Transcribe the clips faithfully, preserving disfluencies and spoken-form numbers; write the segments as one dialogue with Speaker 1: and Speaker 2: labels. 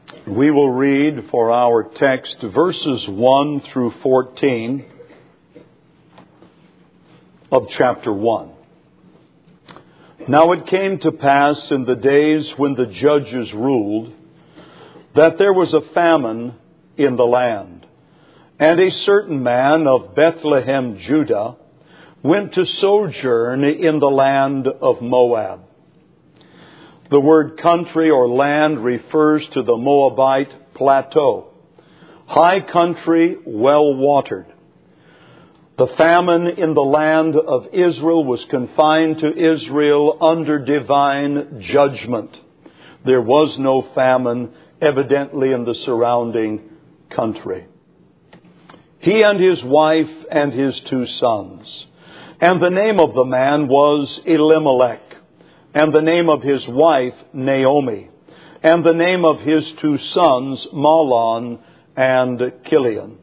Speaker 1: We will read for our text verses one through fourteen of chapter one. Now it came to pass in the days when the judges ruled that there was a famine in the land. And a certain man of Bethlehem, Judah, went to sojourn in the land of Moab. The word country or land refers to the Moabite plateau. High country, well watered. The famine in the land of Israel was confined to Israel under divine judgment. There was no famine evidently in the surrounding country. He and his wife and his two sons. And the name of the man was Elimelech. And the name of his wife, Naomi. And the name of his two sons, Mahlon and Chilion.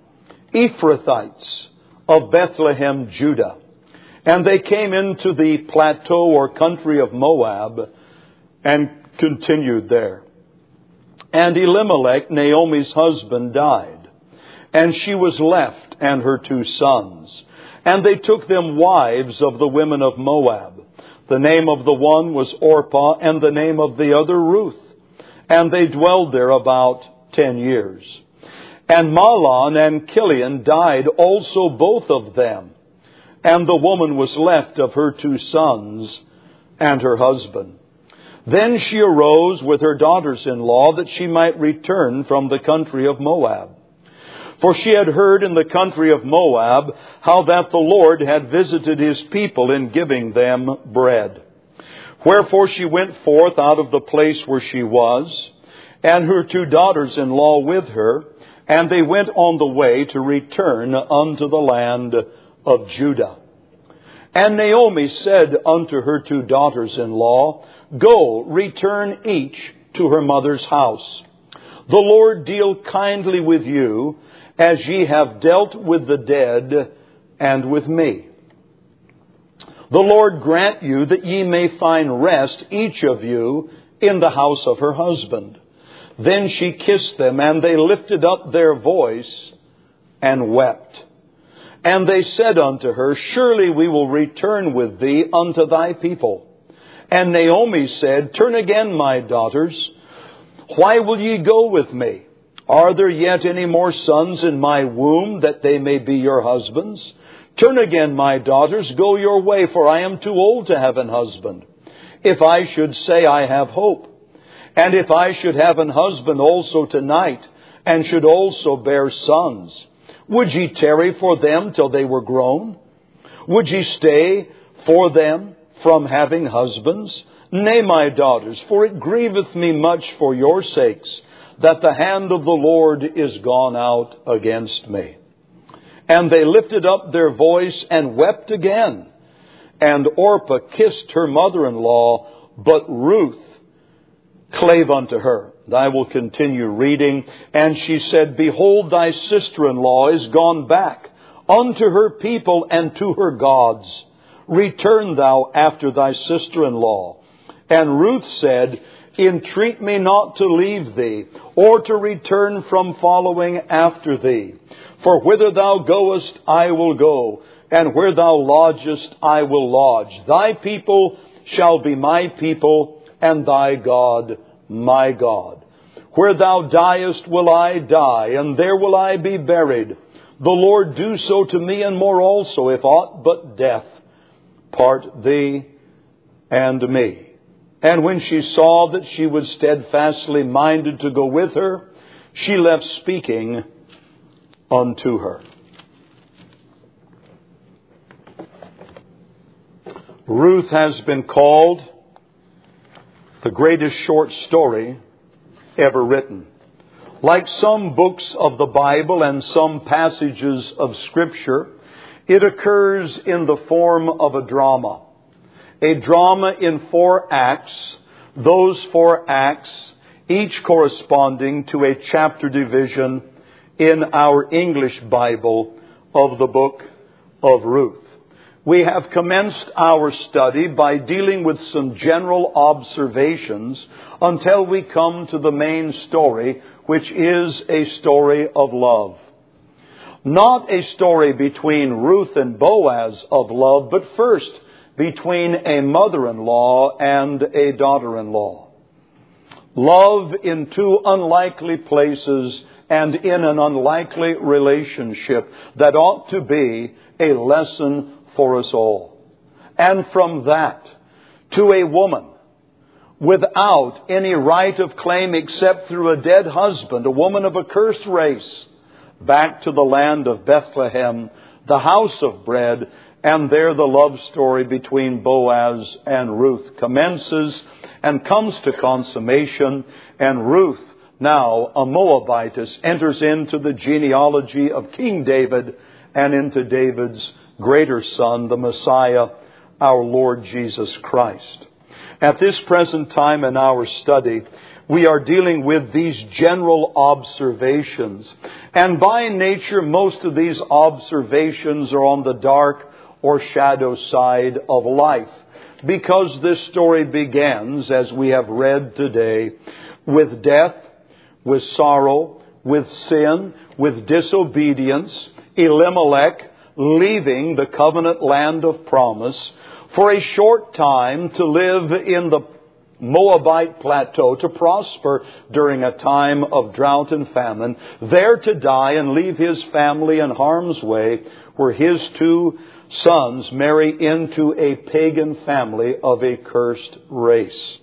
Speaker 1: Ephrathites of Bethlehem, Judah. And they came into the plateau or country of Moab and continued there. And Elimelech, Naomi's husband, died. And she was left and her two sons. And they took them wives of the women of Moab. The name of the one was Orpah, and the name of the other Ruth. And they dwelled there about ten years. And Mahlon and Chilion died also both of them. And the woman was left of her two sons and her husband. Then she arose with her daughters-in-law that she might return from the country of Moab. For she had heard in the country of Moab how that the Lord had visited his people in giving them bread. Wherefore she went forth out of the place where she was, and her two daughters-in-law with her, and they went on the way to return unto the land of Judah. And Naomi said unto her two daughters-in-law, Go, return each to her mother's house. The Lord deal kindly with you, as ye have dealt with the dead and with me. The Lord grant you that ye may find rest, each of you, in the house of her husband. Then she kissed them, and they lifted up their voice and wept. And they said unto her, Surely we will return with thee unto thy people. And Naomi said, Turn again, my daughters. Why will ye go with me? Are there yet any more sons in my womb, that they may be your husbands? Turn again, my daughters, go your way, for I am too old to have an husband. If I should say I have hope, and if I should have an husband also tonight, and should also bear sons, would ye tarry for them till they were grown? Would ye stay for them from having husbands? Nay, my daughters, for it grieveth me much for your sakes, that the hand of the Lord is gone out against me. And they lifted up their voice and wept again. And Orpah kissed her mother-in-law, but Ruth clave unto her. And I will continue reading. And she said, Behold, thy sister-in-law is gone back unto her people and to her gods. Return thou after thy sister-in-law. And Ruth said, Entreat me not to leave thee, or to return from following after thee. For whither thou goest, I will go, and where thou lodgest, I will lodge. Thy people shall be my people, and thy God my God. Where thou diest will I die, and there will I be buried. The Lord do so to me, and more also, if aught but death part thee and me. And when she saw that she was steadfastly minded to go with her, she left speaking unto her. Ruth has been called the greatest short story ever written. Like some books of the Bible and some passages of Scripture, it occurs in the form of a drama. A drama in four acts, those four acts each corresponding to a chapter division in our English Bible of the book of Ruth. We have commenced our study by dealing with some general observations until we come to the main story, which is a story of love. Not a story between Ruth and Boaz of love, but first between a mother-in-law and a daughter-in-law. Love in two unlikely places and in an unlikely relationship that ought to be a lesson for us all. And from that to a woman without any right of claim except through a dead husband, a woman of a cursed race, back to the land of Bethlehem, the house of bread, and there the love story between Boaz and Ruth commences and comes to consummation, and Ruth, now a Moabitess, enters into the genealogy of King David and into David's greater son, the Messiah, our Lord Jesus Christ. At this present time in our study, we are dealing with these general observations. And by nature, most of these observations are on the dark or shadow side of life, because this story begins, as we have read today, with death, with sorrow, with sin, with disobedience, Elimelech leaving the covenant land of promise for a short time to live in the Moabite plateau, to prosper during a time of drought and famine, there to die and leave his family in harm's way, where his two sons marry into a pagan family of a cursed race.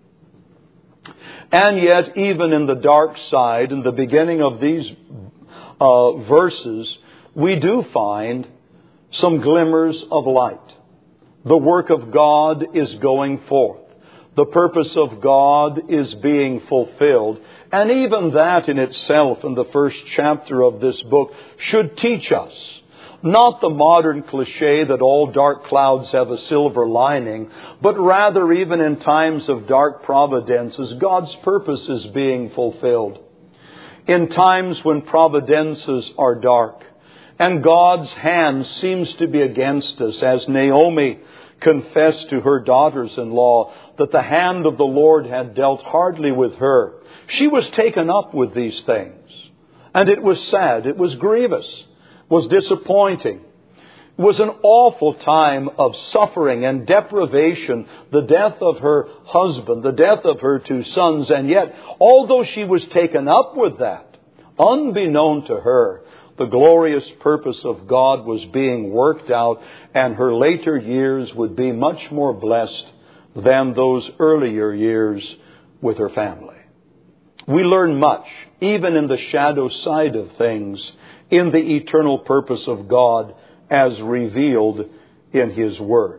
Speaker 1: And yet, even in the dark side, in the beginning of these uh, verses, we do find some glimmers of light. The work of God is going forth. The purpose of God is being fulfilled. And even that in itself, in the first chapter of this book, should teach us not the modern cliche that all dark clouds have a silver lining, but rather even in times of dark providences, God's purpose is being fulfilled. In times when providences are dark and God's hand seems to be against us, as Naomi confessed to her daughters-in-law that the hand of the Lord had dealt hardly with her, she was taken up with these things. And it was sad, it was grievous, it was disappointing. It was an awful time of suffering and deprivation, the death of her husband, the death of her two sons. And yet, although she was taken up with that, unbeknown to her, the glorious purpose of God was being worked out, and her later years would be much more blessed than those earlier years with her family. We learn much, even in the shadow side of things, in the eternal purpose of God as revealed in His Word.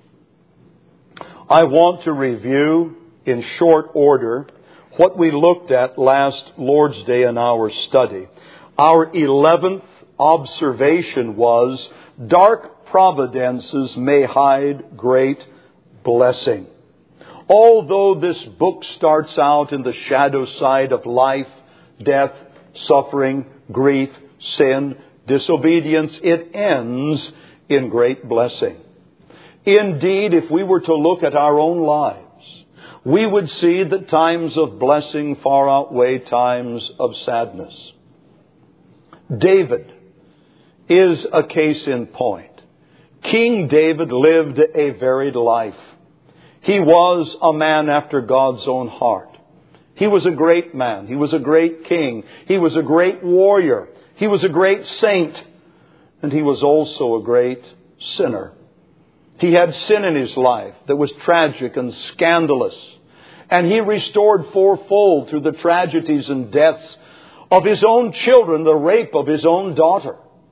Speaker 1: I want to review in short order what we looked at last Lord's Day in our study. Our eleventh observation was, dark providences may hide great blessing. Although this book starts out in the shadow side of life, death, suffering, grief, sin, disobedience, it ends in great blessing. Indeed, if we were to look at our own lives, we would see that times of blessing far outweigh times of sadness. David is a case in point. King David lived a varied life. He was a man after God's own heart. He was a great man. He was a great king. He was a great warrior. He was a great saint. And he was also a great sinner. He had sin in his life that was tragic and scandalous. And he restored fourfold through the tragedies and deaths of his own children, the rape of his own daughter.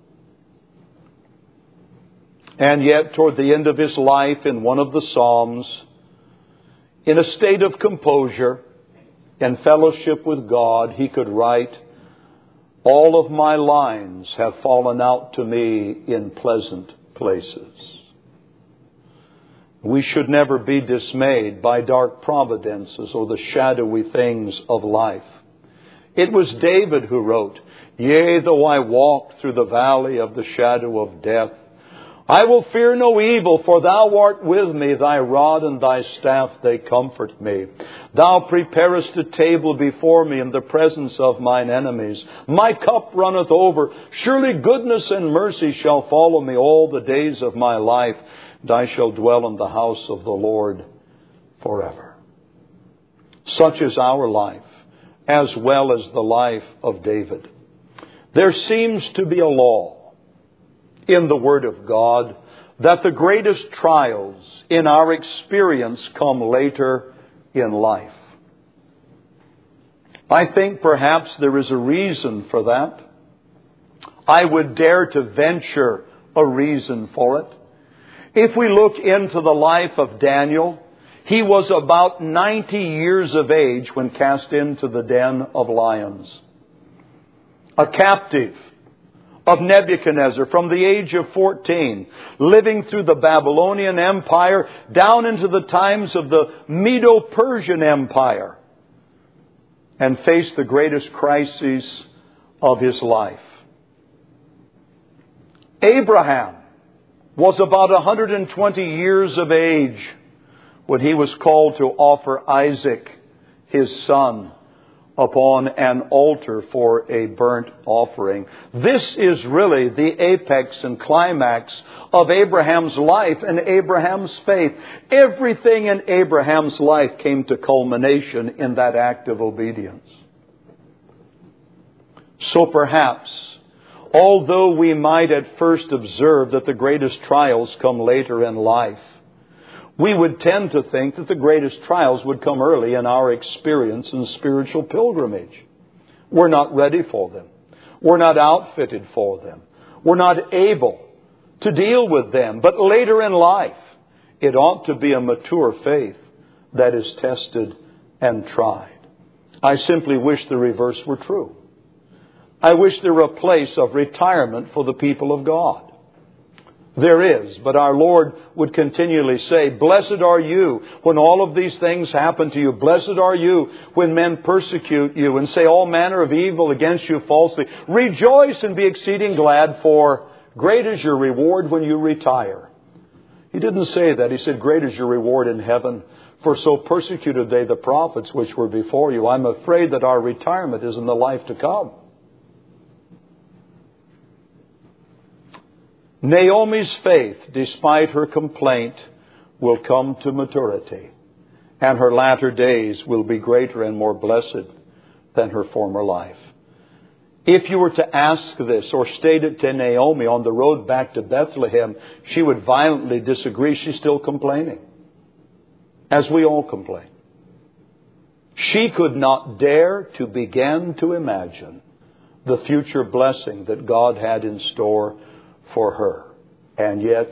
Speaker 1: And yet, toward the end of his life, in one of the Psalms, in a state of composure and fellowship with God, he could write, "All of my lines have fallen out to me in pleasant places." We should never be dismayed by dark providences or the shadowy things of life. It was David who wrote, "Yea, though I walk through the valley of the shadow of death, I will fear no evil, for thou art with me. Thy rod and thy staff, they comfort me. Thou preparest a table before me in the presence of mine enemies. My cup runneth over. Surely goodness and mercy shall follow me all the days of my life, and I shall dwell in the house of the Lord forever. Such is our life, as well as the life of David. There seems to be a law in the Word of God that the greatest trials in our experience come later in life. I think perhaps there is a reason for that. I would dare to venture a reason for it. If we look into the life of Daniel, he was about ninety years of age when cast into the den of lions. A captive of Nebuchadnezzar from the age of fourteen, living through the Babylonian Empire down into the times of the Medo-Persian Empire, and faced the greatest crises of his life. Abraham was about one hundred twenty years of age when he was called to offer Isaac, his son, upon an altar for a burnt offering. This is really the apex and climax of Abraham's life and Abraham's faith. Everything in Abraham's life came to culmination in that act of obedience. So perhaps, although we might at first observe that the greatest trials come later in life, we would tend to think that the greatest trials would come early in our experience and spiritual pilgrimage. We're not ready for them. We're not outfitted for them. We're not able to deal with them. But later in life, it ought to be a mature faith that is tested and tried. I simply wish the reverse were true. I wish there were a place of retirement for the people of God. There is, but our Lord would continually say, blessed are you when all of these things happen to you. Blessed are you when men persecute you and say all manner of evil against you falsely. Rejoice and be exceeding glad, for great is your reward when you retire. He didn't say that. He said, great is your reward in heaven, for so persecuted they the prophets which were before you. I'm afraid that our retirement is in the life to come. Naomi's faith, despite her complaint, will come to maturity, and her latter days will be greater and more blessed than her former life. If you were to ask this or state it to Naomi on the road back to Bethlehem, she would violently disagree. She's still complaining, as we all complain. She could not dare to begin to imagine the future blessing that God had in store for her. And yet,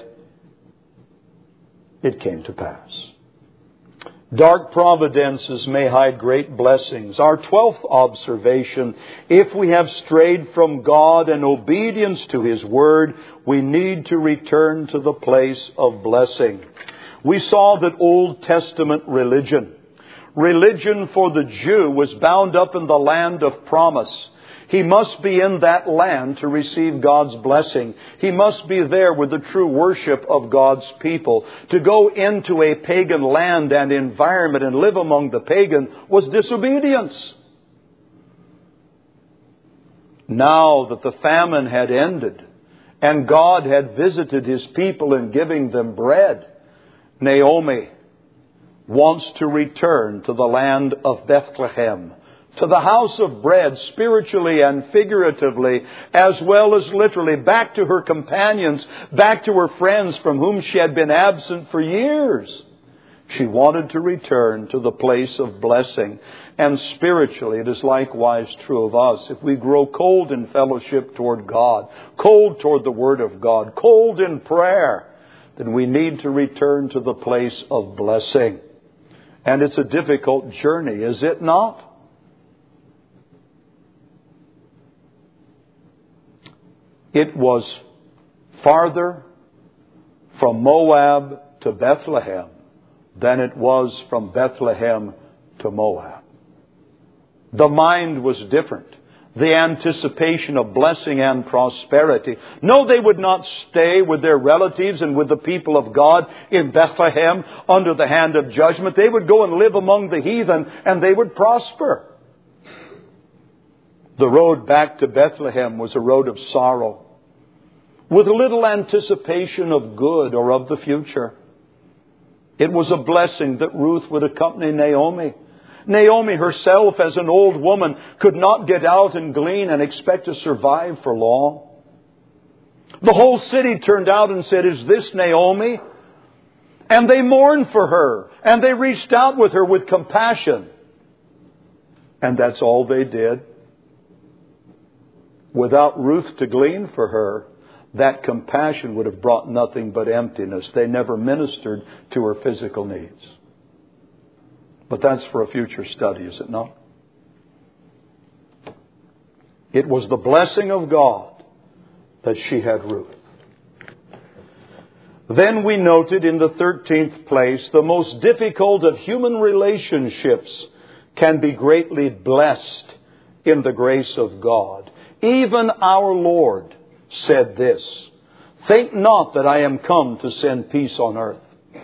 Speaker 1: it came to pass. Dark providences may hide great blessings. Our twelfth observation, if we have strayed from God and obedience to His Word, we need to return to the place of blessing. We saw that Old Testament religion, religion for the Jew, was bound up in the land of promise. He must be in that land to receive God's blessing. He must be there with the true worship of God's people. To go into a pagan land and environment and live among the pagan was disobedience. Now that the famine had ended and God had visited His people in giving them bread, Naomi wants to return to the land of Bethlehem, to the house of bread, spiritually and figuratively, as well as literally, back to her companions, back to her friends from whom she had been absent for years. She wanted to return to the place of blessing. And spiritually, it is likewise true of us. If we grow cold in fellowship toward God, cold toward the Word of God, cold in prayer, then we need to return to the place of blessing. And it's a difficult journey, is it not? It was farther from Moab to Bethlehem than it was from Bethlehem to Moab. The mind was different. the anticipation of blessing and prosperity. No, they would not stay with their relatives and with the people of God in Bethlehem under the hand of judgment. They would go and live among the heathen, and they would prosper. The road back to Bethlehem was a road of sorrow, with little anticipation of good or of the future. It was a blessing that Ruth would accompany Naomi. Naomi herself, as an old woman, could not get out and glean and expect to survive for long. The whole city turned out and said, "Is this Naomi?" And they mourned for her, and they reached out with her with compassion. And that's all they did. Without Ruth to glean for her, that compassion would have brought nothing but emptiness. They never ministered to her physical needs. But that's for a future study, is it not? It was the blessing of God that she had Ruth. Then we noted in the thirteenth place, the most difficult of human relationships can be greatly blessed in the grace of God. Even our Lord said this, "Think not that I am come to send peace on earth.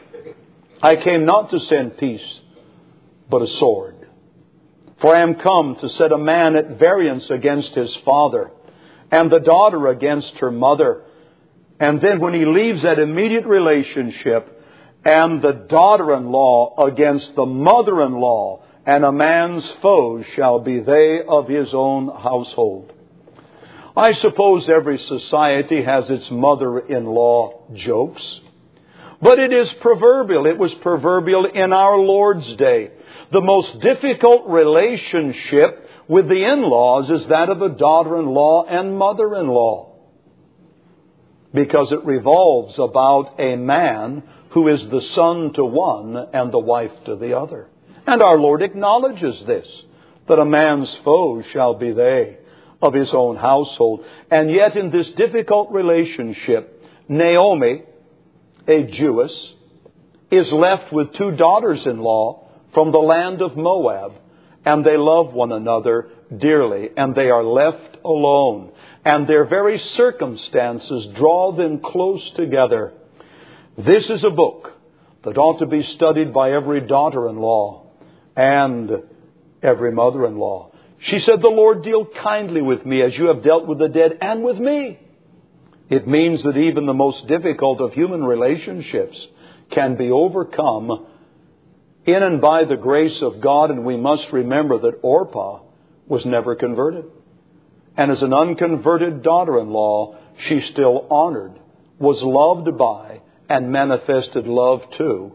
Speaker 1: I came not to send peace, but a sword. For I am come to set a man at variance against his father, and the daughter against her mother." And then when he leaves that immediate relationship, "and the daughter-in-law against the mother-in-law, and a man's foes shall be they of his own household." I suppose every society has its mother-in-law jokes. But it is proverbial. It was proverbial in our Lord's day. The most difficult relationship with the in-laws is that of a daughter-in-law and mother-in-law, because it revolves about a man who is the son to one and the wife to the other. And our Lord acknowledges this, that a man's foes shall be they of his own household. And yet in this difficult relationship, Naomi, a Jewess, is left with two daughters-in-law from the land of Moab, and they love one another dearly, and they are left alone. And their very circumstances draw them close together. This is a book that ought to be studied by every daughter-in-law and every mother-in-law. She said, "The Lord deal kindly with me as you have dealt with the dead and with me." It means that even the most difficult of human relationships can be overcome in and by the grace of God. And we must remember that Orpah was never converted. And as an unconverted daughter-in-law, she still honored, was loved by, and manifested love to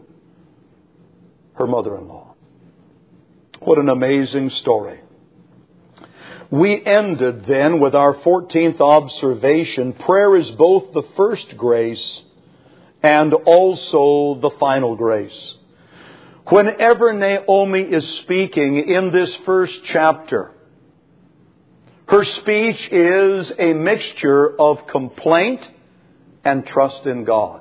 Speaker 1: her mother-in-law. What an amazing story. We ended then with our fourteenth observation. Prayer is both the first grace and also the final grace. Whenever Naomi is speaking in this first chapter, her speech is a mixture of complaint and trust in God.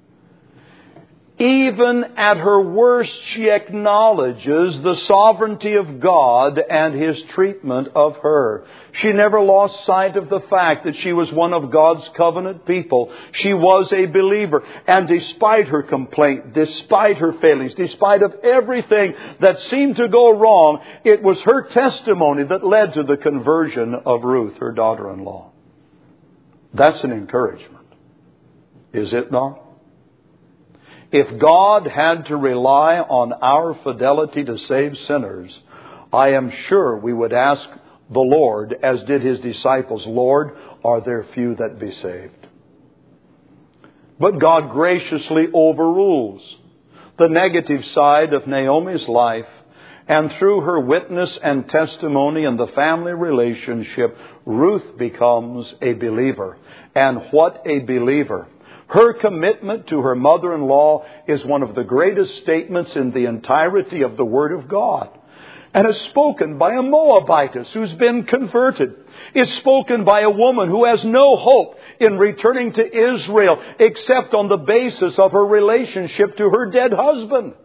Speaker 1: Even at her worst, she acknowledges the sovereignty of God and His treatment of her. She never lost sight of the fact that she was one of God's covenant people. She was a believer. And despite her complaint, despite her failings, despite of everything that seemed to go wrong, it was her testimony that led to the conversion of Ruth, her daughter-in-law. That's an encouragement, is it not? If God had to rely on our fidelity to save sinners, I am sure we would ask the Lord, as did His disciples, "Lord, are there few that be saved?" But God graciously overrules the negative side of Naomi's life, and through her witness and testimony in the family relationship, Ruth becomes a believer. And what a believer! Her commitment to her mother-in-law is one of the greatest statements in the entirety of the Word of God. And is spoken by a Moabitess who's been converted. Is spoken by a woman who has no hope in returning to Israel except on the basis of her relationship to her dead husband.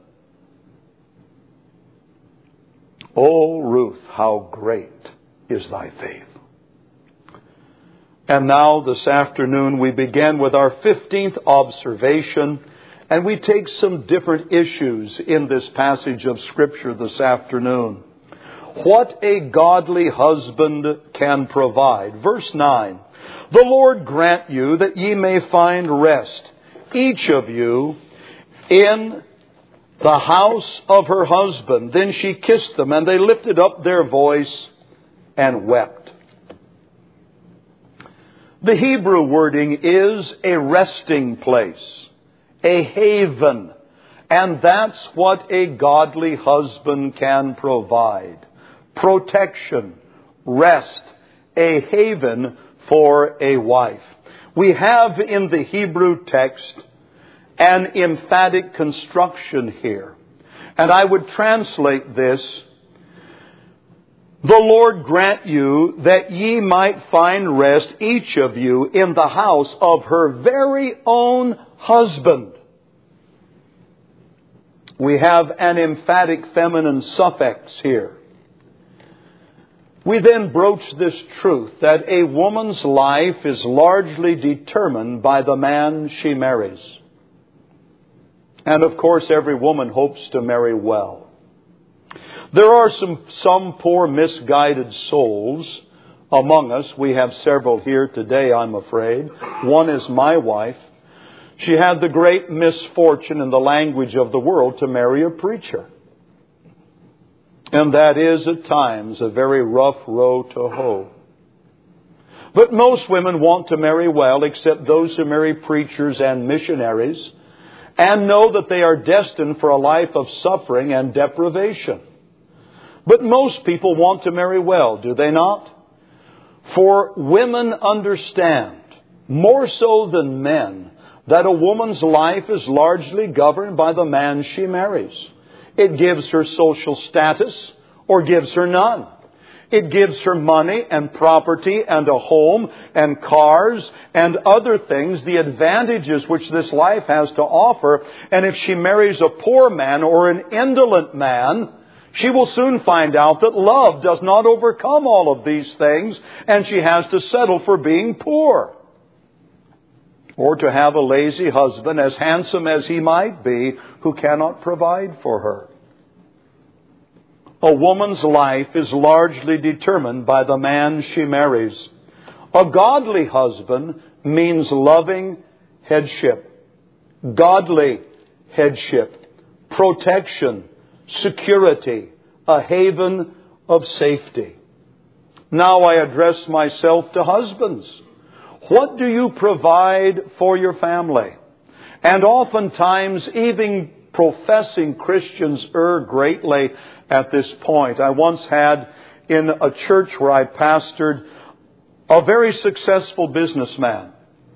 Speaker 1: "O Ruth, how great is thy faith." And now this afternoon we begin with our fifteenth observation, and we take some different issues in this passage of Scripture this afternoon. What a godly husband can provide. Verse nine, the Lord grant you that ye may find rest, each of you, in the house of her husband. Then she kissed them, and they lifted up their voice and wept. The Hebrew wording is a resting place, a haven. And that's what a godly husband can provide. Protection, rest, a haven for a wife. We have in the Hebrew text an emphatic construction here. And I would translate this, the Lord grant you that ye might find rest, each of you, in the house of her very own husband. We have an emphatic feminine suffix here. We then broach this truth that a woman's life is largely determined by the man she marries. And of course, every woman hopes to marry well. There are some, some poor misguided souls among us. We have several here today, I'm afraid. One is my wife. She had the great misfortune, in the language of the world, to marry a preacher. And that is at times a very rough row to hoe. But most women want to marry well, except those who marry preachers and missionaries, and know that they are destined for a life of suffering and deprivation. But most people want to marry well, do they not? For women understand, more so than men, that a woman's life is largely governed by the man she marries. It gives her social status or gives her none. It gives her money and property and a home and cars and other things, the advantages which this life has to offer. And if she marries a poor man or an indolent man, she will soon find out that love does not overcome all of these things, and she has to settle for being poor. Or to have a lazy husband, as handsome as he might be, who cannot provide for her. A woman's life is largely determined by the man she marries. A godly husband means loving headship, godly headship, protection, security, a haven of safety. Now I address myself to husbands. What do you provide for your family? And oftentimes, even professing Christians err greatly at this point. I once had in a church where I pastored a very successful businessman.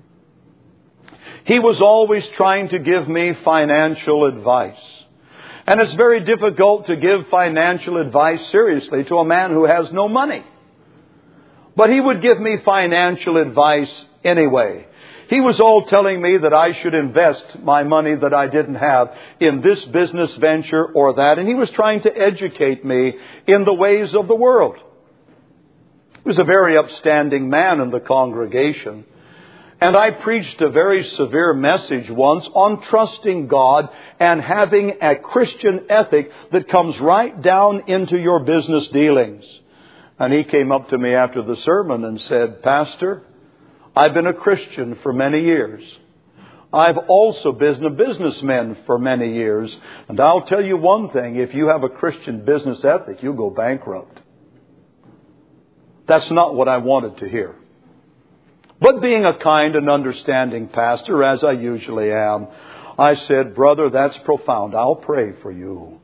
Speaker 1: He was always trying to give me financial advice. And it's very difficult to give financial advice seriously to a man who has no money. But he would give me financial advice anyway. He was all telling me that I should invest my money that I didn't have in this business venture or that. And he was trying to educate me in the ways of the world. He was a very upstanding man in the congregation. And I preached a very severe message once on trusting God and having a Christian ethic that comes right down into your business dealings. And he came up to me after the sermon and said, Pastor, I've been a Christian for many years. I've also been a businessman for many years. And I'll tell you one thing, if you have a Christian business ethic, you'll go bankrupt. That's not what I wanted to hear. But being a kind and understanding pastor, as I usually am, I said, brother, that's profound. I'll pray for you.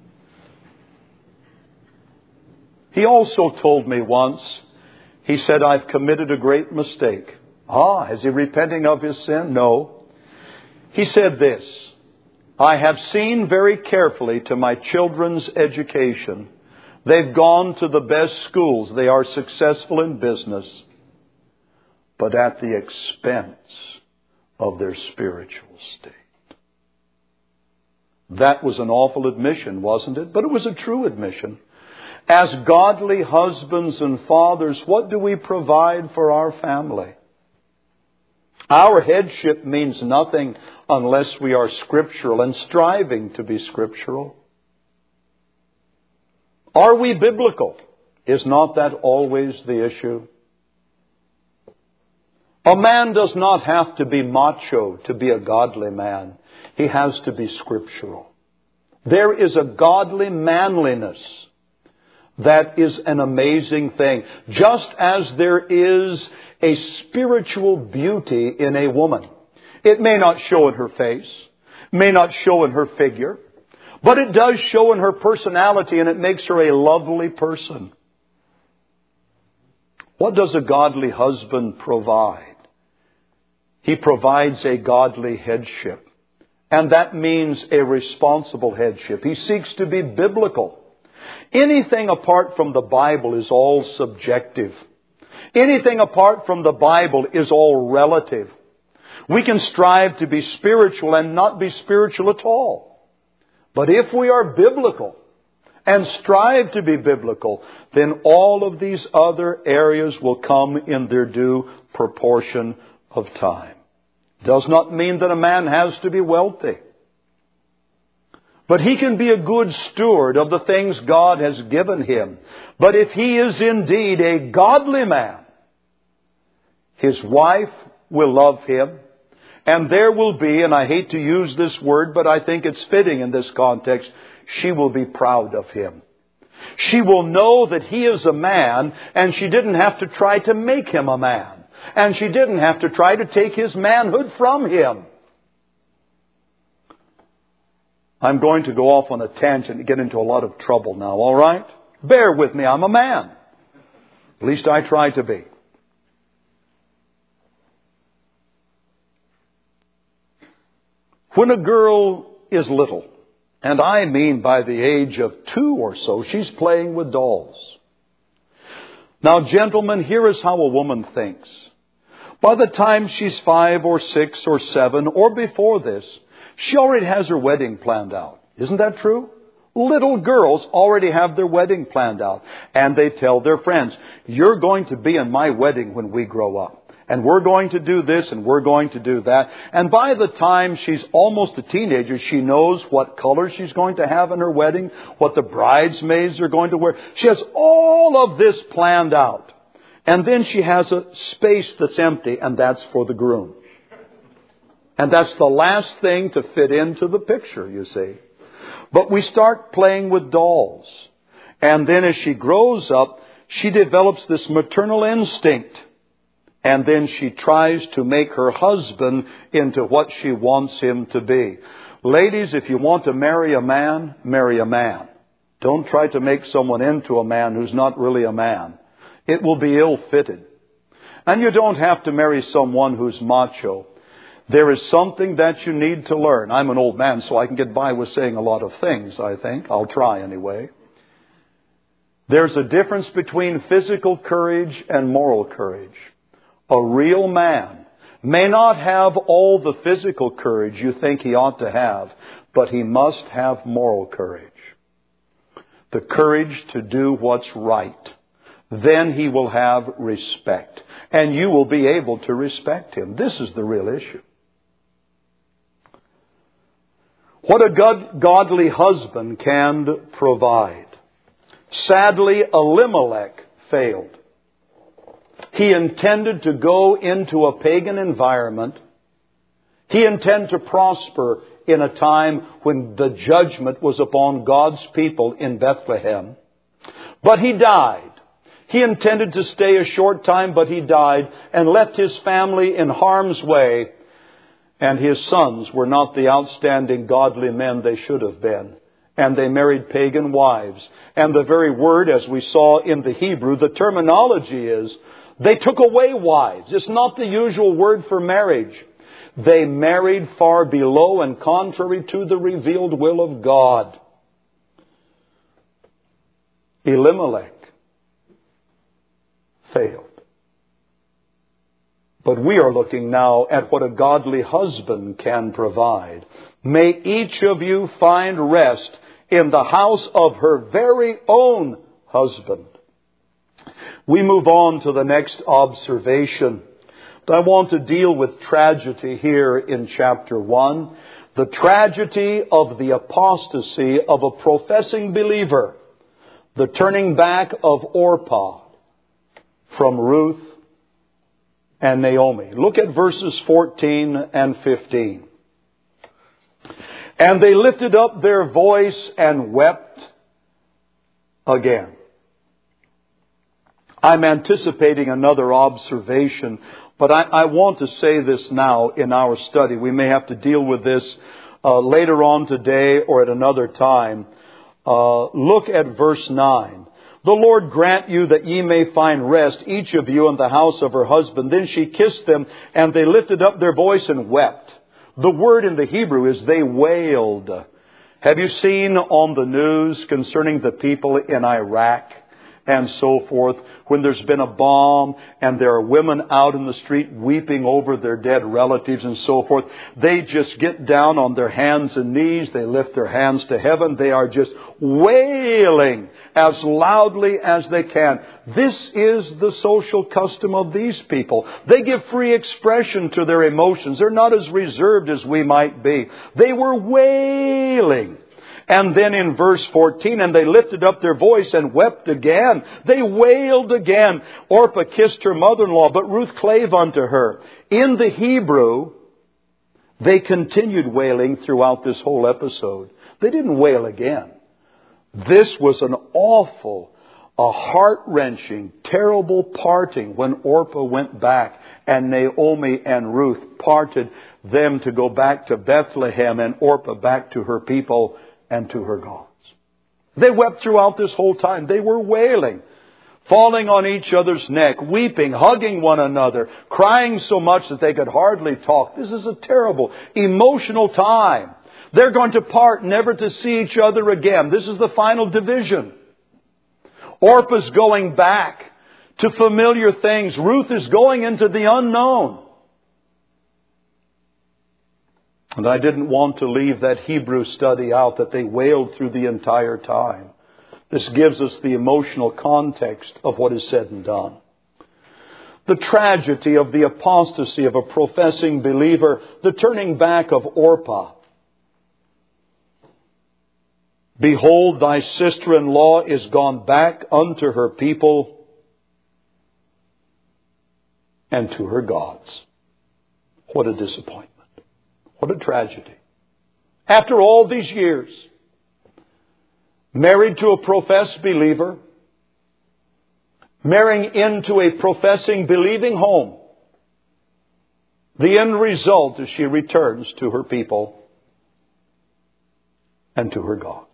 Speaker 1: He also told me once, he said, I've committed a great mistake. Ah, is he repenting of his sin? No. He said this, I have seen very carefully to my children's education. They've gone to the best schools. They are successful in business, but at the expense of their spiritual state. That was an awful admission, wasn't it? But it was a true admission. As godly husbands and fathers, what do we provide for our family? Our headship means nothing unless we are scriptural and striving to be scriptural. Are we biblical? Is not that always the issue? A man does not have to be macho to be a godly man. He has to be scriptural. There is a godly manliness that is an amazing thing. Just as there is a spiritual beauty in a woman. It may not show in her face, may not show in her figure, but it does show in her personality, and it makes her a lovely person. What does a godly husband provide? He provides a godly headship. And that means a responsible headship. He seeks to be biblical. Anything apart from the Bible is all subjective. Anything apart from the Bible is all relative. We can strive to be spiritual and not be spiritual at all. But if we are biblical and strive to be biblical, then all of these other areas will come in their due proportion of time. Does not mean that a man has to be wealthy. But he can be a good steward of the things God has given him. But if he is indeed a godly man, his wife will love him. And there will be, and I hate to use this word, but I think it's fitting in this context, she will be proud of him. She will know that he is a man, and she didn't have to try to make him a man. And she didn't have to try to take his manhood from him. I'm going to go off on a tangent and get into a lot of trouble now, all right? Bear with me, I'm a man. At least I try to be. When a girl is little, and I mean by the age of two or so, she's playing with dolls. Now, gentlemen, here is how a woman thinks. By the time she's five or six or seven or before this, she already has her wedding planned out. Isn't that true? Little girls already have their wedding planned out. And they tell their friends, you're going to be in my wedding when we grow up. And we're going to do this and we're going to do that. And by the time she's almost a teenager, she knows what color she's going to have in her wedding, what the bridesmaids are going to wear. She has all of this planned out. And then she has a space that's empty, and that's for the groom. And that's the last thing to fit into the picture, you see. But we start playing with dolls. And then as she grows up, she develops this maternal instinct. And then she tries to make her husband into what she wants him to be. Ladies, if you want to marry a man, marry a man. Don't try to make someone into a man who's not really a man. It will be ill-fitted. And you don't have to marry someone who's macho. There is something that you need to learn. I'm an old man, so I can get by with saying a lot of things, I think. I'll try anyway. There's a difference between physical courage and moral courage. A real man may not have all the physical courage you think he ought to have, but he must have moral courage. The courage to do what's right. Then he will have respect. And you will be able to respect him. This is the real issue. What a god- godly husband can provide. Sadly, Elimelech failed. He intended to go into a pagan environment. He intended to prosper in a time when the judgment was upon God's people in Bethlehem. But he died. He intended to stay a short time, but he died and left his family in harm's way. And his sons were not the outstanding godly men they should have been. And they married pagan wives. And the very word, as we saw in the Hebrew, the terminology is, they took away wives. It's not the usual word for marriage. They married far below and contrary to the revealed will of God. Elimelech failed. But we are looking now at what a godly husband can provide. May each of you find rest in the house of her very own husband. We move on to the next observation. But I want to deal with tragedy here in chapter one. The tragedy of the apostasy of a professing believer. The turning back of Orpah from Ruth and Naomi. Look at verses fourteen and fifteen. And they lifted up their voice and wept again. I'm anticipating another observation, but I, I want to say this now in our study. We may have to deal with this uh, later on today or at another time. Uh, look at verse nine. The Lord grant you that ye may find rest, each of you in the house of her husband. Then she kissed them, and they lifted up their voice and wept. The word in the Hebrew is they wailed. Have you seen on the news concerning the people in Iraq and so forth, when there's been a bomb and there are women out in the street weeping over their dead relatives and so forth? They just get down on their hands and knees. They lift their hands to heaven. They are just wailing as loudly as they can. This is the social custom of these people. They give free expression to their emotions. They're not as reserved as we might be. They were wailing. And then in verse fourteen, and they lifted up their voice and wept again. They wailed again. Orpah kissed her mother-in-law, but Ruth clave unto her. In the Hebrew, they continued wailing throughout this whole episode. They didn't wail again. This was an awful, a heart-wrenching, terrible parting when Orpah went back and Naomi and Ruth parted, them to go back to Bethlehem and Orpah back to her people and to her gods. They wept throughout this whole time. They were wailing, falling on each other's neck, weeping, hugging one another, crying so much that they could hardly talk. This is a terrible, emotional time. They're going to part, never to see each other again. This is the final division. Orpah's going back to familiar things. Ruth is going into the unknown. And I didn't want to leave that Hebrew study out, that they wailed through the entire time. This gives us the emotional context of what is said and done. The tragedy of the apostasy of a professing believer, the turning back of Orpah. Behold, thy sister-in-law is gone back unto her people and to her gods. What a disappointment. What a tragedy. After all these years, married to a professed believer, marrying into a professing, believing home, the end result is she returns to her people and to her gods.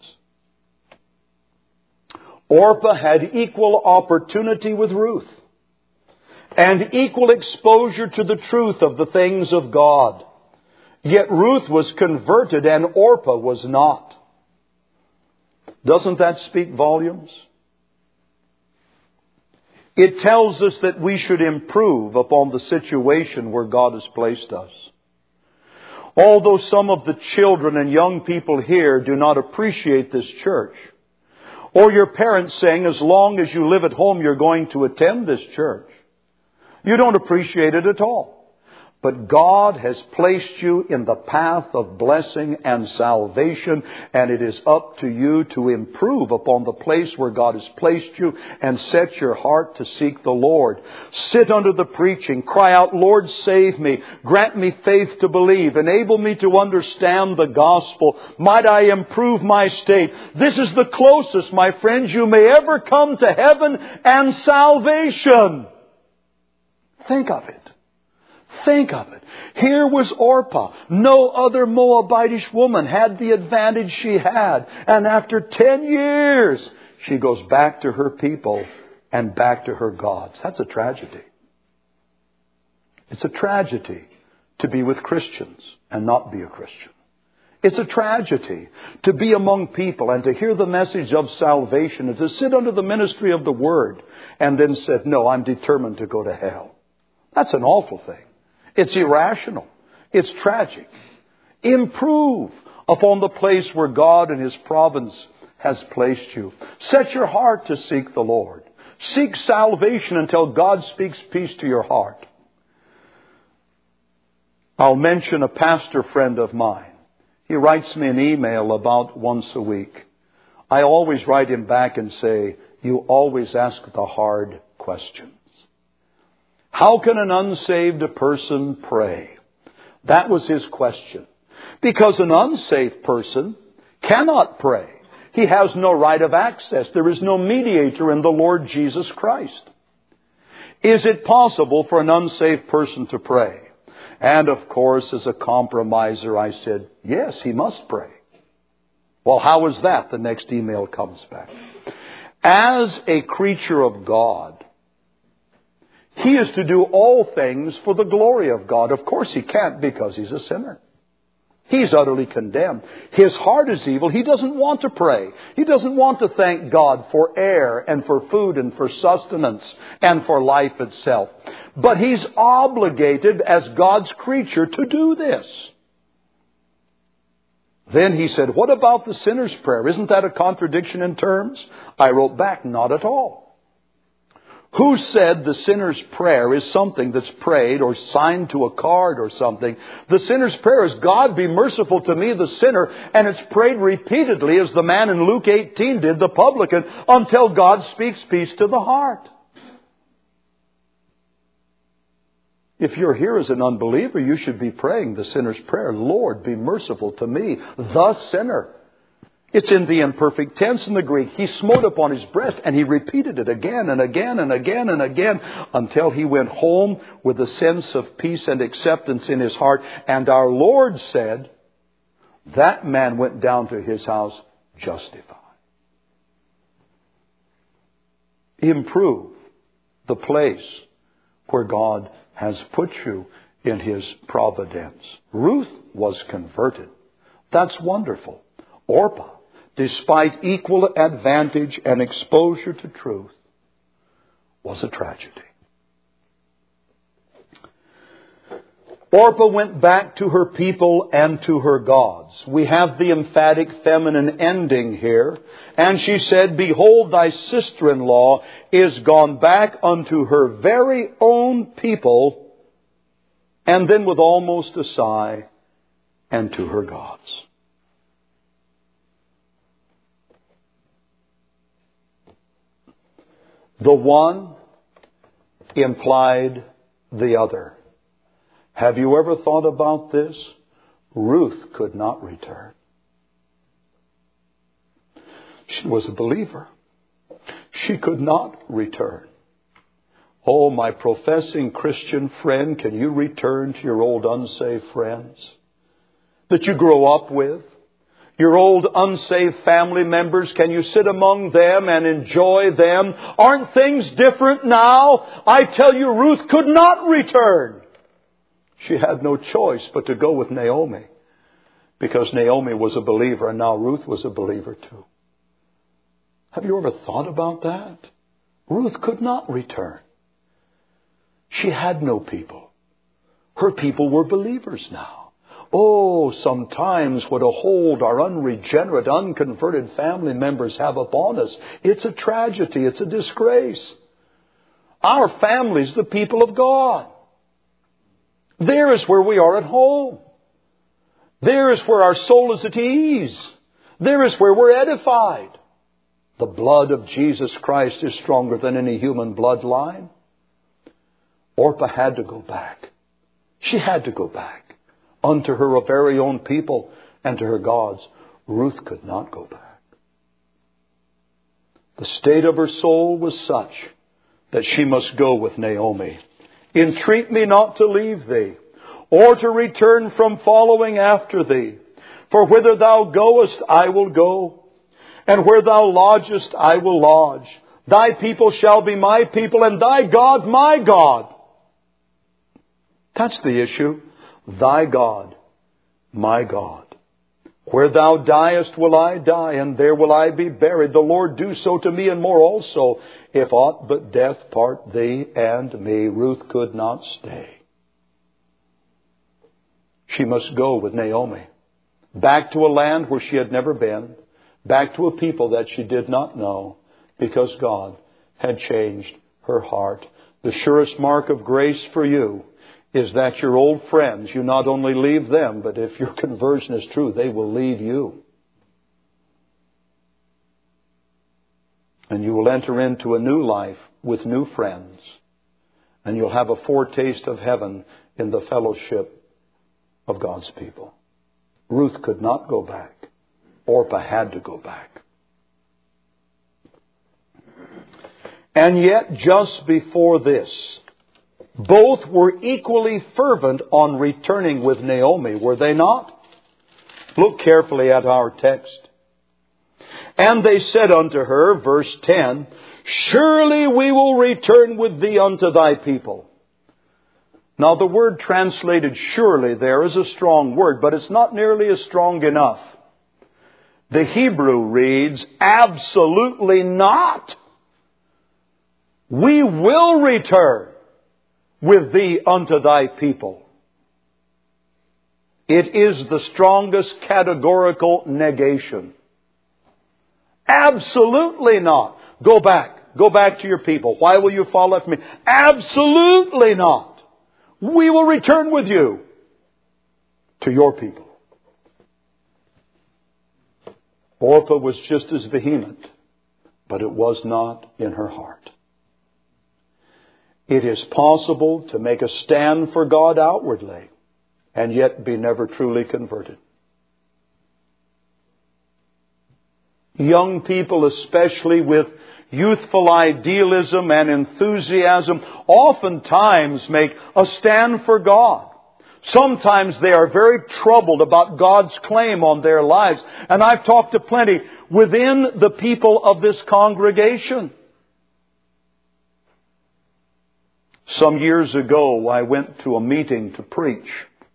Speaker 1: Orpah had equal opportunity with Ruth and equal exposure to the truth of the things of God. Yet Ruth was converted and Orpah was not. Doesn't that speak volumes? It tells us that we should improve upon the situation where God has placed us. Although some of the children and young people here do not appreciate this church, or your parents saying, as long as you live at home, you're going to attend this church, you don't appreciate it at all. But God has placed you in the path of blessing and salvation, and it is up to you to improve upon the place where God has placed you and set your heart to seek the Lord. Sit under the preaching, cry out, Lord, save me, grant me faith to believe, enable me to understand the gospel. Might I improve my state? This is the closest, my friends, you may ever come to heaven and salvation. Think of it. Think of it. Here was Orpah. No other Moabitish woman had the advantage she had. And after ten years, she goes back to her people and back to her gods. That's a tragedy. It's a tragedy to be with Christians and not be a Christian. It's a tragedy to be among people and to hear the message of salvation and to sit under the ministry of the Word and then say, no, I'm determined to go to hell. That's an awful thing. It's irrational. It's tragic. Improve upon the place where God and His providence has placed you. Set your heart to seek the Lord. Seek salvation until God speaks peace to your heart. I'll mention a pastor friend of mine. He writes me an email about once a week. I always write him back and say, you always ask the hard questions. How can an unsaved person pray? That was his question. Because an unsaved person cannot pray. He has no right of access. There is no mediator in the Lord Jesus Christ. Is it possible for an unsaved person to pray? And of course, as a compromiser, I said, yes, he must pray. Well, how is that? The next email comes back. As a creature of God, he is to do all things for the glory of God. Of course he can't because he's a sinner. He's utterly condemned. His heart is evil. He doesn't want to pray. He doesn't want to thank God for air and for food and for sustenance and for life itself. But he's obligated as God's creature to do this. Then he said, what about the sinner's prayer? Isn't that a contradiction in terms? I wrote back, not at all. Who said the sinner's prayer is something that's prayed or signed to a card or something? The sinner's prayer is, God be merciful to me, the sinner, and it's prayed repeatedly as the man in Luke eighteen did, the publican, until God speaks peace to the heart. If you're here as an unbeliever, you should be praying the sinner's prayer, Lord, be merciful to me, the sinner. It's in the imperfect tense in the Greek. He smote upon his breast and he repeated it again and again and again and again until he went home with a sense of peace and acceptance in his heart. And our Lord said, that man went down to his house justified. Improve the place where God has put you in His providence. Ruth was converted. That's wonderful. Orpah, despite equal advantage and exposure to truth, was a tragedy. Orpah went back to her people and to her gods. We have the emphatic feminine ending here. And she said, behold, thy sister-in-law is gone back unto her very own people. And then with almost a sigh, and to her gods. The one implied the other. Have you ever thought about this? Ruth could not return. She was a believer. She could not return. Oh, my professing Christian friend, can you return to your old unsaved friends that you grow up with? Your old unsaved family members, can you sit among them and enjoy them? Aren't things different now? I tell you, Ruth could not return. She had no choice but to go with Naomi, because Naomi was a believer and now Ruth was a believer too. Have you ever thought about that? Ruth could not return. She had no people. Her people were believers now. Oh, sometimes what a hold our unregenerate, unconverted family members have upon us. It's a tragedy. It's a disgrace. Our family's the people of God. There is where we are at home. There is where our soul is at ease. There is where we're edified. The blood of Jesus Christ is stronger than any human bloodline. Orpah had to go back. She had to go back unto her very own people and to her gods. Ruth could not go back. The state of her soul was such that she must go with Naomi. Entreat me not to leave thee, or to return from following after thee. For whither thou goest, I will go, and where thou lodgest, I will lodge. Thy people shall be my people, and thy God my God. That's the issue. Thy God, my God. Where thou diest will I die, and there will I be buried. The Lord do so to me and more also, if aught but death part thee and me. Ruth could not stay. She must go with Naomi. Back to a land where she had never been. Back to a people that she did not know, because God had changed her heart. The surest mark of grace for you is that your old friends, you not only leave them, but if your conversion is true, they will leave you. And you will enter into a new life with new friends. And you'll have a foretaste of heaven in the fellowship of God's people. Ruth could not go back. Orpah had to go back. And yet, just before this, both were equally fervent on returning with Naomi, were they not? Look carefully at our text. And they said unto her, verse ten, surely we will return with thee unto thy people. Now the word translated surely there is a strong word, but it's not nearly as strong enough. The Hebrew reads, absolutely not. We will return with thee unto thy people. It is the strongest categorical negation. Absolutely not. Go back. Go back to your people. Why will you fall after me? Absolutely not. We will return with you to your people. Orpah was just as vehement, but it was not in her heart. It is possible to make a stand for God outwardly and yet be never truly converted. Young people, especially with youthful idealism and enthusiasm, oftentimes make a stand for God. Sometimes they are very troubled about God's claim on their lives. And I've talked to plenty within the people of this congregation. Some years ago, I went to a meeting to preach.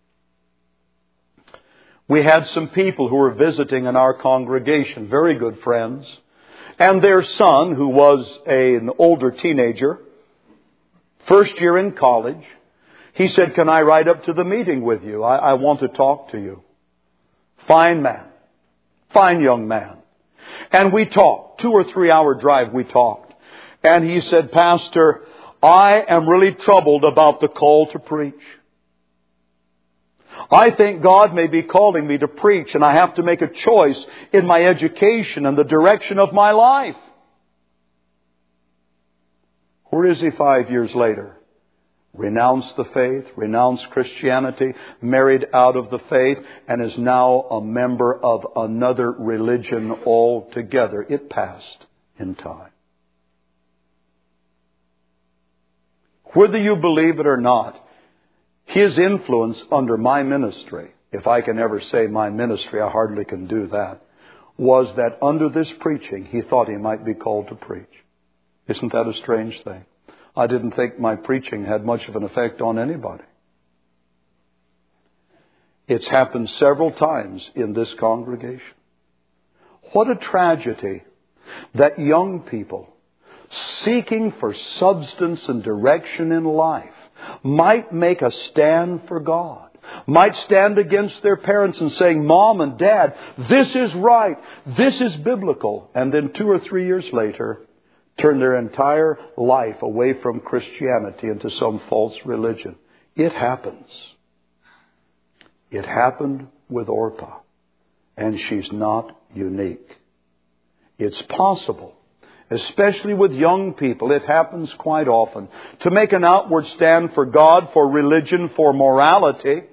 Speaker 1: We had some people who were visiting in our congregation, very good friends. And their son, who was a, an older teenager, first year in college, he said, can I ride up to the meeting with you? I, I want to talk to you. Fine man. Fine young man. And we talked. Two or three hour drive we talked. And he said, Pastor, I am really troubled about the call to preach. I think God may be calling me to preach, and I have to make a choice in my education and the direction of my life. Where is he five years later? Renounced the faith, renounced Christianity, married out of the faith, and is now a member of another religion altogether. It passed in time. Whether you believe it or not, his influence under my ministry, if I can ever say my ministry, I hardly can do that, was that under this preaching, he thought he might be called to preach. Isn't that a strange thing? I didn't think my preaching had much of an effect on anybody. It's happened several times in this congregation. What a tragedy that young people seeking for substance and direction in life might make a stand for God, might stand against their parents and saying, Mom and Dad, this is right, this is biblical. And then two or three years later, turn their entire life away from Christianity into some false religion. It happens. It happened with Orpah, and she's not unique. It's possible, especially with young people, it happens quite often, to make an outward stand for God, for religion, for morality,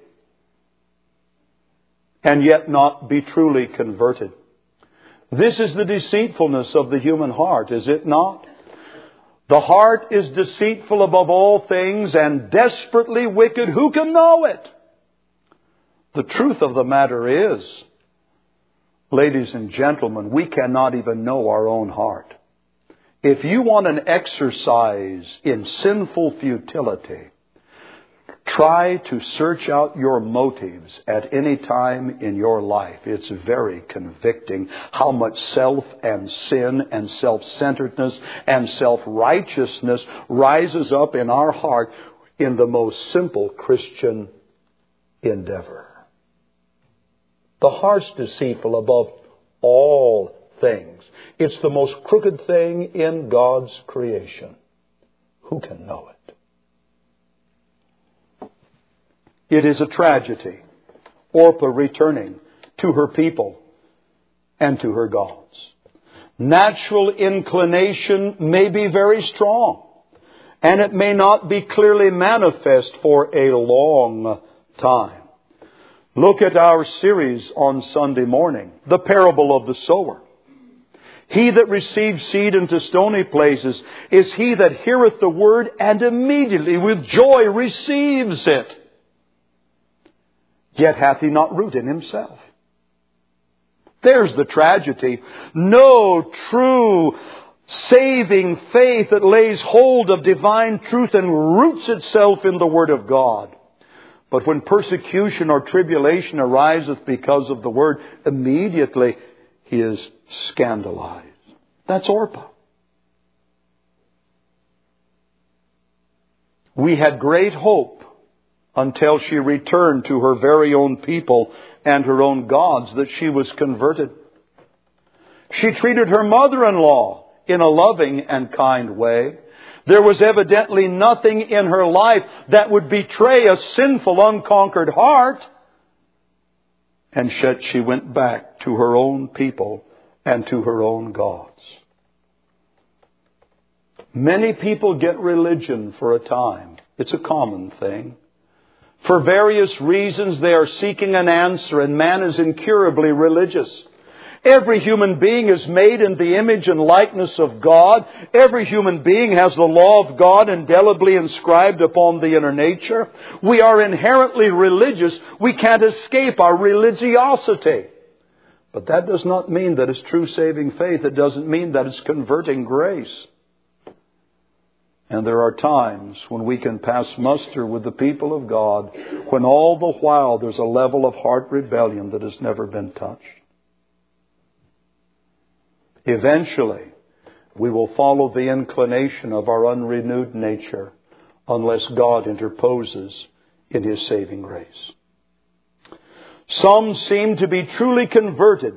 Speaker 1: and yet not be truly converted. This is the deceitfulness of the human heart, is it not? The heart is deceitful above all things and desperately wicked. Who can know it? The truth of the matter is, ladies and gentlemen, we cannot even know our own heart. If you want an exercise in sinful futility, try to search out your motives at any time in your life. It's very convicting how much self and sin and self-centeredness and self-righteousness rises up in our heart in the most simple Christian endeavor. The heart's deceitful above all things. It's the most crooked thing in God's creation. Who can know it? It is a tragedy. Orpah returning to her people and to her gods. Natural inclination may be very strong, and it may not be clearly manifest for a long time. Look at our series on Sunday morning, the parable of the sower. He that receives seed into stony places is he that heareth the word and immediately with joy receives it. Yet hath he not root in himself. There's the tragedy. No true saving faith that lays hold of divine truth and roots itself in the Word of God. But when persecution or tribulation ariseth because of the Word, immediately he is scandalized. That's Orpah. We had great hope until she returned to her very own people and her own gods that she was converted. She treated her mother-in-law in a loving and kind way. There was evidently nothing in her life that would betray a sinful, unconquered heart. And yet she went back to her own people and to her own gods. Many people get religion for a time. It's a common thing. For various reasons they are seeking an answer, and man is incurably religious. Every human being is made in the image and likeness of God. Every human being has the law of God indelibly inscribed upon the inner nature. We are inherently religious. We can't escape our religiosity. But that does not mean that it's true saving faith. It doesn't mean that it's converting grace. And there are times when we can pass muster with the people of God, when all the while there's a level of heart rebellion that has never been touched. Eventually, we will follow the inclination of our unrenewed nature unless God interposes in His saving grace. Some seem to be truly converted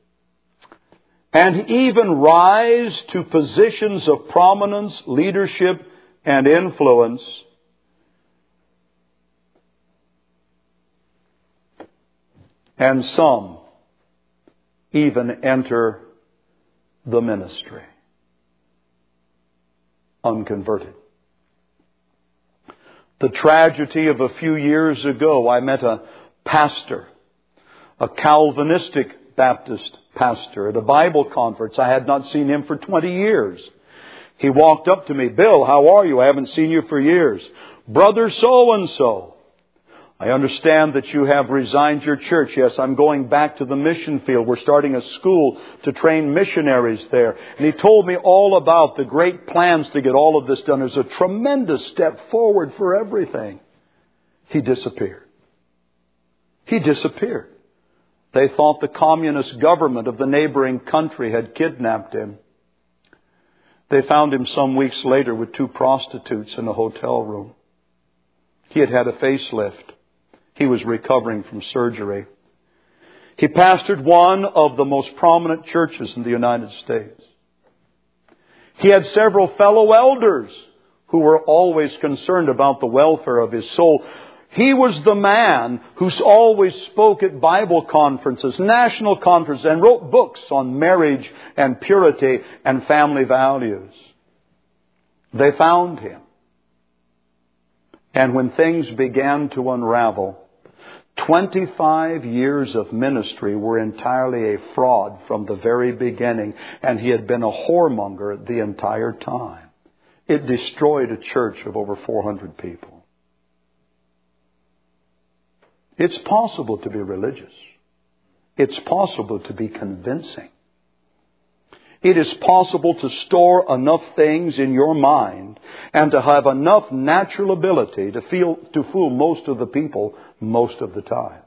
Speaker 1: and even rise to positions of prominence, leadership, and influence. And some even enter the ministry unconverted. The tragedy of a few years ago, I met a pastor, a Calvinistic Baptist pastor at a Bible conference. I had not seen him for twenty years. He walked up to me, "Bill, how are you? I haven't seen you for years." "Brother so-and-so, I understand that you have resigned your church." "Yes, I'm going back to the mission field. We're starting a school to train missionaries there." And he told me all about the great plans to get all of this done. There's a tremendous step forward for everything. He disappeared. He disappeared. They thought the communist government of the neighboring country had kidnapped him. They found him some weeks later with two prostitutes in a hotel room. He had had a facelift. He was recovering from surgery. He pastored one of the most prominent churches in the United States. He had several fellow elders who were always concerned about the welfare of his soul. He was the man who always spoke at Bible conferences, national conferences, and wrote books on marriage and purity and family values. They found him. And when things began to unravel, twenty-five years of ministry were entirely a fraud from the very beginning, and he had been a whoremonger the entire time. It destroyed a church of over four hundred people. It's possible to be religious. It's possible to be convincing. It is possible to store enough things in your mind and to have enough natural ability to feel, to fool most of the people most of the time.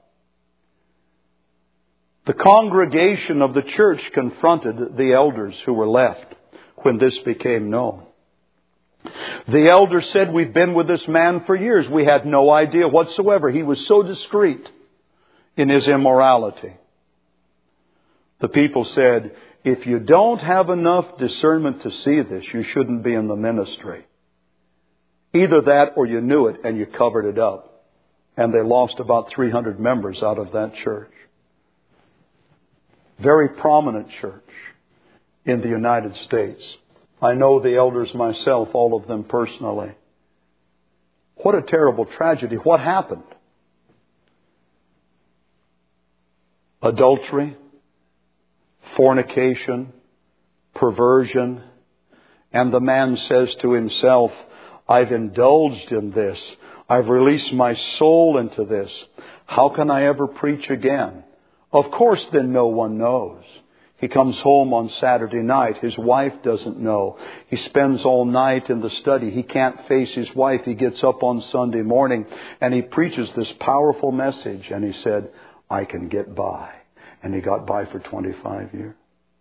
Speaker 1: The congregation of the church confronted the elders who were left when this became known. The elders said, "We've been with this man for years. We had no idea whatsoever. He was so discreet in his immorality." The people said, "If you don't have enough discernment to see this, you shouldn't be in the ministry. Either that or you knew it and you covered it up. And they lost about three hundred members out of that church. Very prominent church in the United States. I know the elders myself, all of them personally. What a terrible tragedy. What happened? Adultery, fornication, perversion. And the man says to himself, I've indulged in this. I've released my soul into this. How can I ever preach again? Of course, then no one knows. He comes home on Saturday night. His wife doesn't know. He spends all night in the study. He can't face his wife. He gets up on Sunday morning and he preaches this powerful message. And he said, I can get by. And he got by for twenty-five years.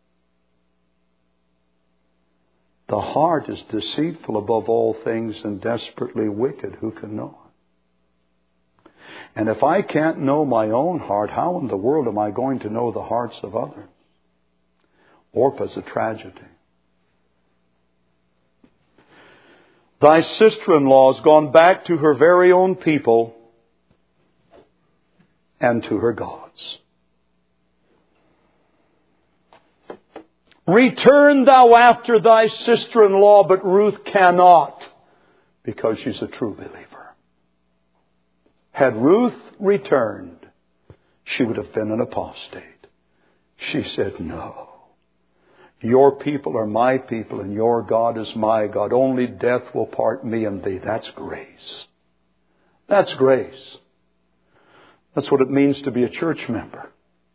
Speaker 1: The heart is deceitful above all things and desperately wicked. Who can know it? And if I can't know my own heart, how in the world am I going to know the hearts of others? Orpah's a tragedy. Thy sister-in-law has gone back to her very own people and to her gods. Return thou after thy sister-in-law, but Ruth cannot, because she's a true believer. Had Ruth returned, she would have been an apostate. She said, no. Your people are my people, and your God is my God. Only death will part me and thee. That's grace. That's grace. That's what it means to be a church member.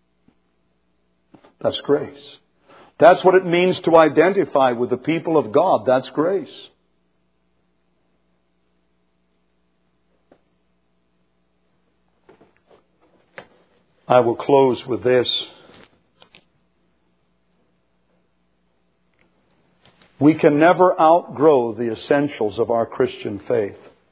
Speaker 1: That's grace. That's what it means to identify with the people of God. That's grace. I will close with this. We can never outgrow the essentials of our Christian faith.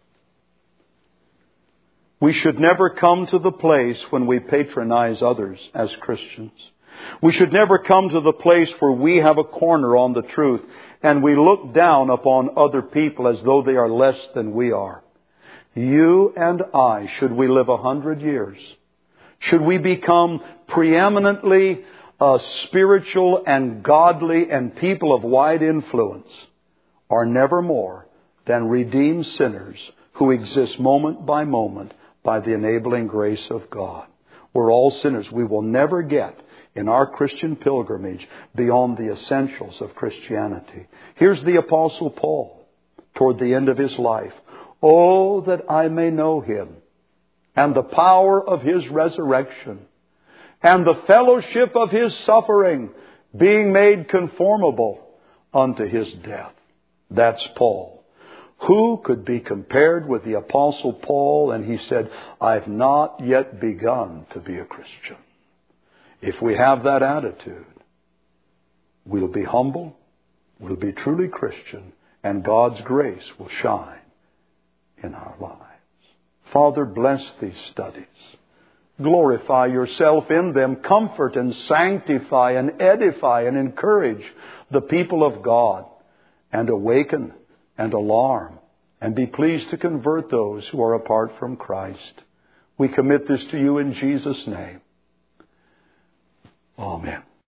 Speaker 1: We should never come to the place when we patronize others as Christians. We should never come to the place where we have a corner on the truth and we look down upon other people as though they are less than we are. You and I, should we live a hundred years, should we become preeminently uh, spiritual and godly and people of wide influence, are never more than redeemed sinners who exist moment by moment by the enabling grace of God. We're all sinners. We will never get in our Christian pilgrimage beyond the essentials of Christianity. Here's the Apostle Paul toward the end of his life. Oh, that I may know Him and the power of His resurrection and the fellowship of His suffering, being made conformable unto His death. That's Paul. Who could be compared with the Apostle Paul? And he said, I've not yet begun to be a Christian. If we have that attitude, we'll be humble, we'll be truly Christian, and God's grace will shine in our lives. Father, bless these studies. Glorify yourself in them. Comfort and sanctify and edify and encourage the people of God, and awaken and alarm and be pleased to convert those who are apart from Christ. We commit this to you in Jesus' name. Amen.